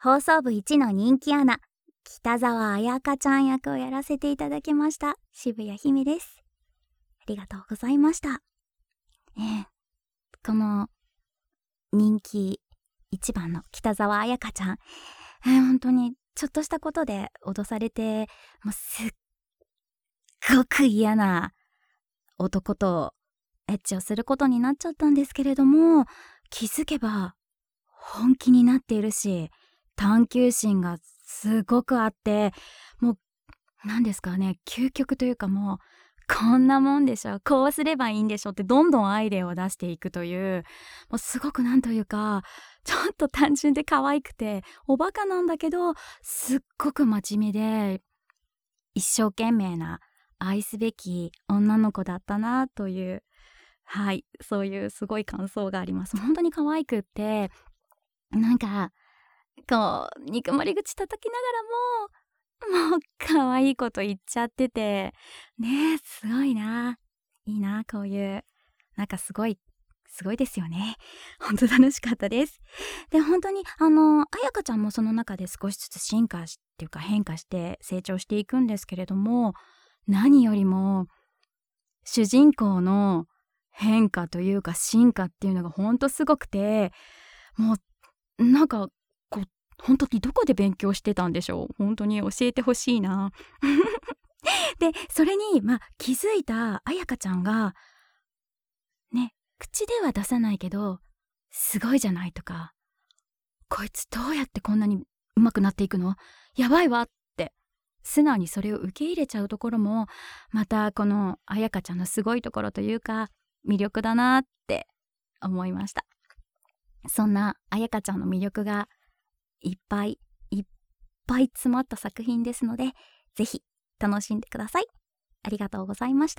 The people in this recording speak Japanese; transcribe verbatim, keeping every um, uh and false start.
放送部一の人気アナ、北沢彩香ちゃん役をやらせていただきました渋谷姫です。ありがとうございました。えー、この人気一番の北沢彩香ちゃん、えー、本当にちょっとしたことで脅されて、もうすっごく嫌な男とエッチをすることになっちゃったんですけれども、気づけば本気になっているし、探求心がすごくあって、もう何ですかね、究極というか、もうこんなもんでしょ、こうすればいいんでしょってどんどんアイデアを出していくという、もうすごくなんというか、ちょっと単純で可愛くておバカなんだけど、すっごく真面目で一生懸命な愛すべき女の子だったなという、はい、そういうすごい感想があります。本当に可愛くって、なんかこう憎まれ口叩きながらももう可愛いこと言っちゃっててね、えすごいな、いいな、こういうなんかすごいすごいですよね。本当楽しかったです。で、本当にあの彩香ちゃんもその中で少しずつ進化しっていうか変化して成長していくんですけれども、何よりも主人公の変化というか進化っていうのが本当すごくて、もうなんかこう本当にどこで勉強してたんでしょう。本当に教えてほしいな。で、それに、まあ、気づいた彩香ちゃんがね、口では出さないけどすごいじゃないとか、こいつどうやってこんなに上手くなっていくの、やばいわって素直にそれを受け入れちゃうところも、またこの彩香ちゃんのすごいところというか魅力だなって思いました。そんな彩香ちゃんの魅力がいっぱいいっぱい詰まった作品ですので、ぜひ楽しんでください。ありがとうございました。